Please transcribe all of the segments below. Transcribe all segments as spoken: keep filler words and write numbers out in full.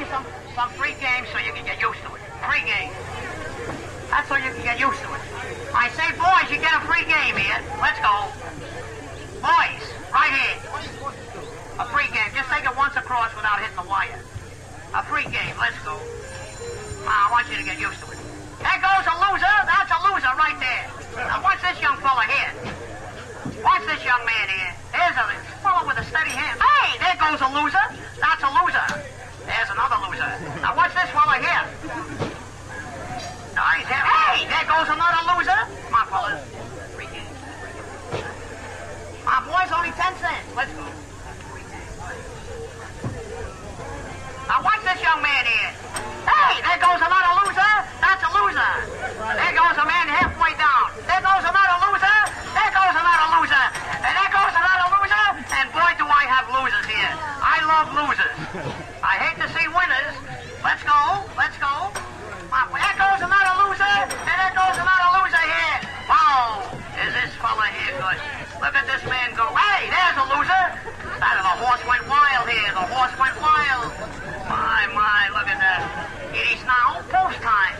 some, some free games so you can get used to it. Free games. That's so you can get used to it. I say, boys, you get a free game here. Let's go. Boys, right here. A free game. Just take it once across without hitting the wire. A free game. Let's go. I want you to get used to it. There goes a loser. That's a loser right there. Now watch this young fella here. Watch this young man here. There's a fella with a steady hand. Hey, there goes a loser. That's a loser. There's another loser. Now watch this fella here. Nice. Hey, there goes another loser. Come on, fellas. Free game. My boys, only ten cents. Let's go. Now watch this young man here. Hey, there goes another loser. That's a loser. There goes a man halfway down. There goes another loser. There goes another loser. And there goes another loser. And boy, do I have losers here. I love losers. I hate to see winners. Let's go. Let's go. There goes another loser. And there goes another loser here. Wow. Is this fella here good? Look at this man go. Hey, there's a loser. That, the horse went wild here. The horse went wild. My, my, look at that. It is now post time.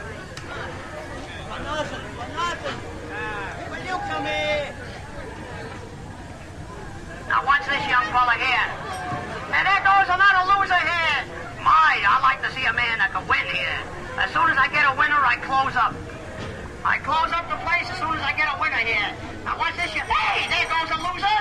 Will you come here? Now watch this young fella here. And there goes another loser here. My, I like to see a man that can win here. As soon as I get a winner, I close up. I close up the place as soon as I get a winner here. Now watch this. Hey, there goes a loser.